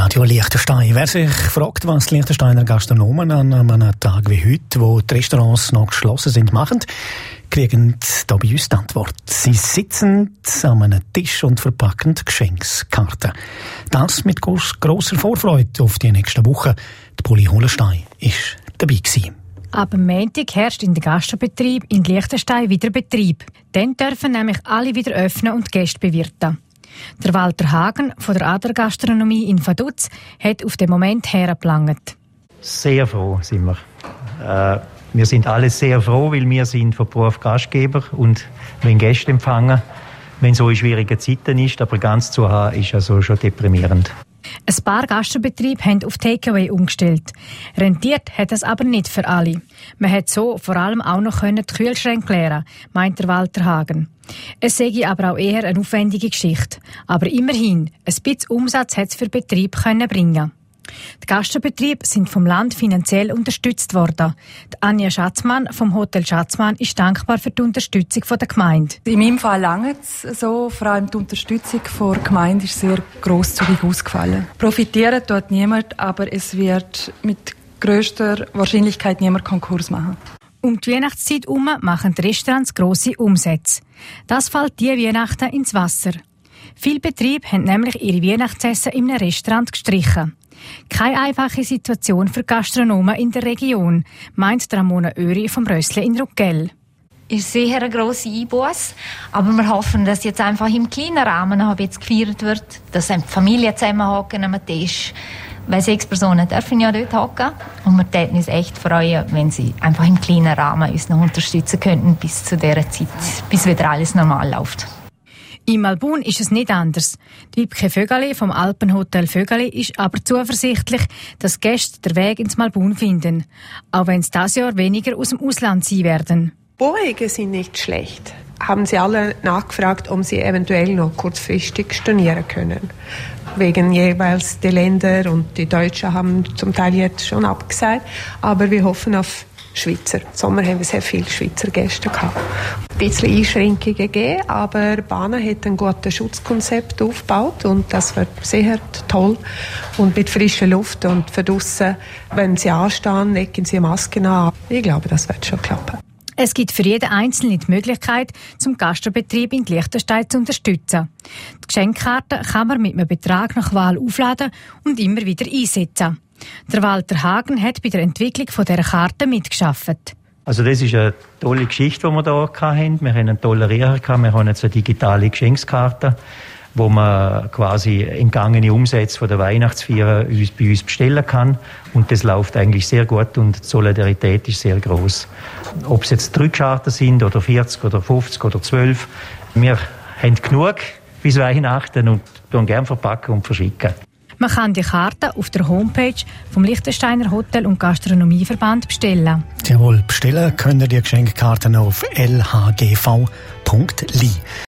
Radio Liechtenstein. Wer sich fragt, was die Liechtensteiner Gastronomen an einem Tag wie heute, wo die Restaurants noch geschlossen sind, machen, kriegen da bei uns die Antwort. Sie sitzen an einem Tisch und verpacken Geschenkskarten. Das mit grosser Vorfreude auf die nächsten Wochen. Die Poli Holenstein ist dabei gewesen. Ab Montag herrscht in den Gastrobetrieb in Liechtenstein wieder Betrieb. Dann dürfen nämlich alle wieder öffnen und Gäste bewirten. Der Walter Hagen von der Adlergastronomie in Vaduz hat auf den Moment hergeplangt. Sehr froh sind wir. Wir sind alle sehr froh, weil wir sind von Beruf Gastgeber und wenn Gäste empfangen, wenn so in schwierigen Zeiten ist, aber ganz zu haben, ist also schon deprimierend. Ein paar Gastrobetriebe haben auf Takeaway umgestellt. Rentiert hat es aber nicht für alle. Man hat so vor allem auch noch die Kühlschränke leeren, meint der Walter Hagen. Es sei aber auch eher eine aufwendige Geschichte. Aber immerhin, ein bisschen Umsatz hat es für Betrieb bringen. Die Gastrobetriebe sind vom Land finanziell unterstützt worden. Die Anja Schatzmann vom Hotel Schatzmann ist dankbar für die Unterstützung der Gemeinde. In meinem Fall lange es so, vor allem die Unterstützung der Gemeinde ist sehr grosszügig ausgefallen. Profitieren tut niemand, aber es wird mit grösster Wahrscheinlichkeit niemand Konkurs machen. Um die Weihnachtszeit herum machen die Restaurants grosse Umsätze. Das fällt diese Weihnachten ins Wasser. Viele Betriebe haben nämlich ihre Weihnachtsessen in einem Restaurant gestrichen. Keine einfache Situation für Gastronomen in der Region, meint Ramona Öri vom Rössle in Ruggell. Ist sicher eine grosse Einbusse, aber wir hoffen, dass jetzt einfach im kleinen Rahmen jetzt gefeiert wird, dass die Familien zusammenhocken am Tisch. Weil 6 Personen dürfen ja dort hocken und wir täten uns echt freuen, wenn sie einfach im kleinen Rahmen uns noch unterstützen könnten bis zu dieser Zeit, bis wieder alles normal läuft. In Malbun ist es nicht anders. Die Wibke Vögeli vom Alpenhotel Vögeli ist aber zuversichtlich, dass Gäste den Weg ins Malbun finden, auch wenn es dieses Jahr weniger aus dem Ausland sein werden. Bohrwege sind nicht schlecht. Haben Sie alle nachgefragt, ob Sie eventuell noch kurzfristig stornieren können? Wegen jeweils der Länder und die Deutschen haben zum Teil jetzt schon abgesagt, aber wir hoffen auf Schweizer. Im Sommer haben wir sehr viele Schweizer Gäste gehabt. Ein bisschen Einschränkungen gegeben, aber Bahnen hat ein gutes Schutzkonzept aufgebaut und das wird sehr toll. Und mit frischer Luft und für draussen, wenn Sie anstehen, legen Sie Masken an. Ich glaube, das wird schon klappen. Es gibt für jeden Einzelnen die Möglichkeit, zum Gastrobetrieb in Liechtenstein zu unterstützen. Die Geschenkkarte kann man mit einem Betrag nach Wahl aufladen und immer wieder einsetzen. Der Walter Hagen hat bei der Entwicklung dieser Karte mitgearbeitet. Also das ist eine tolle Geschichte, die wir hier hatten. Wir haben einen tollen Reha gehabt. Wir haben jetzt eine digitale Geschenkskarte, wo man quasi entgangene Umsätze von der Weihnachtsfeier bei uns bestellen kann. Und das läuft eigentlich sehr gut und die Solidarität ist sehr gross. Ob es jetzt 3 Karten sind oder 40 oder 50 oder 12, wir haben genug bis Weihnachten und tun gerne verpacken und verschicken. Man kann die Karte auf der Homepage vom Liechtensteiner Hotel- und Gastronomieverband bestellen. Jawohl, bestellen können die Geschenkkarten auf lhgv.li.